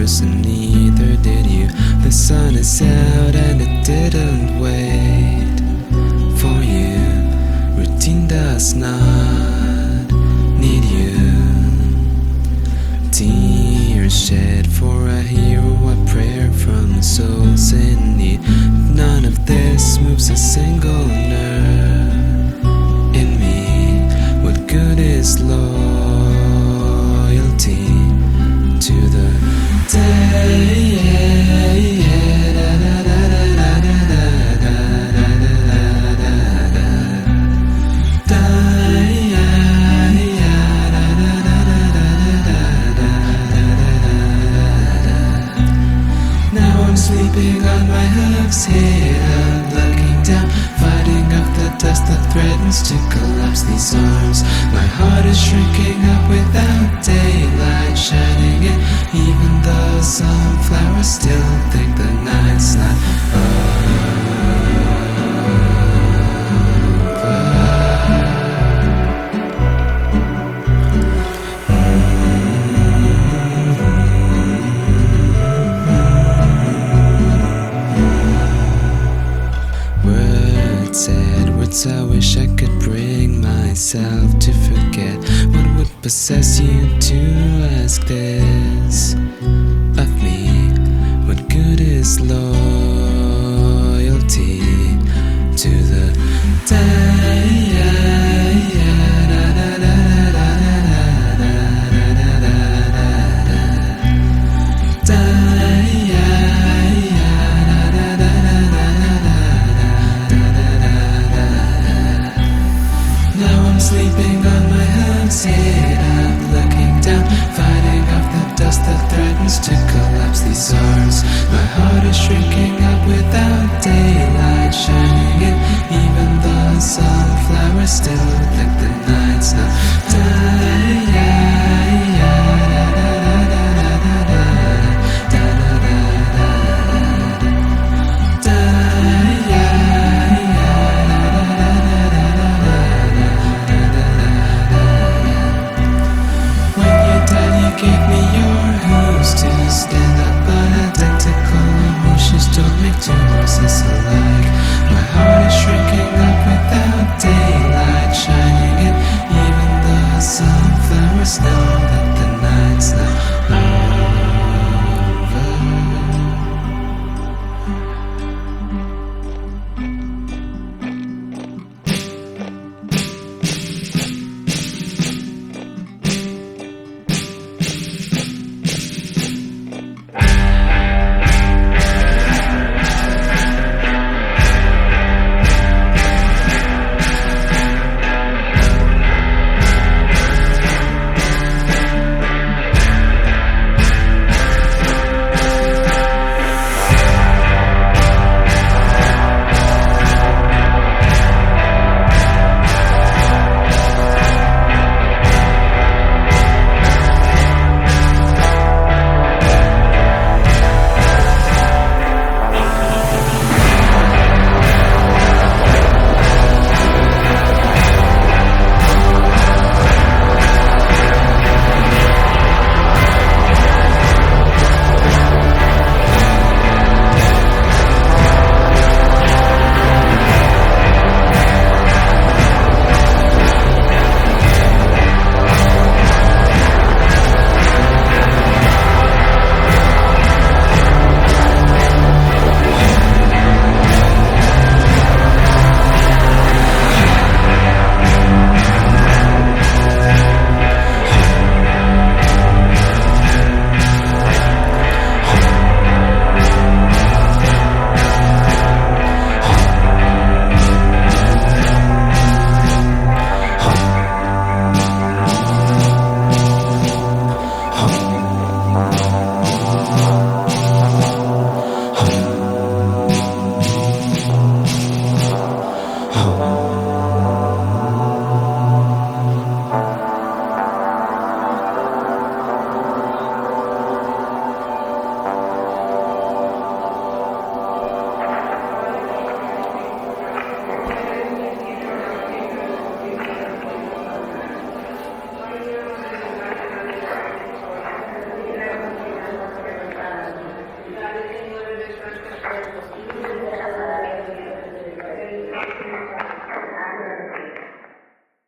flowers, and neither did you. The sun is out and it didn't wait for you. Routine does not need you. Tears shed for a hero, a prayer from souls in need. None of this moves a single nerve in me. What good is loyalty to the day? Sleeping on my hooves here, I'm looking down, fighting off the dust that threatens to collapse these arms. My heart is shrinking up without daylight shining in, even though some flowers still think the night's not over. Said words I wish I could bring myself to forget. What would possess you to ask this?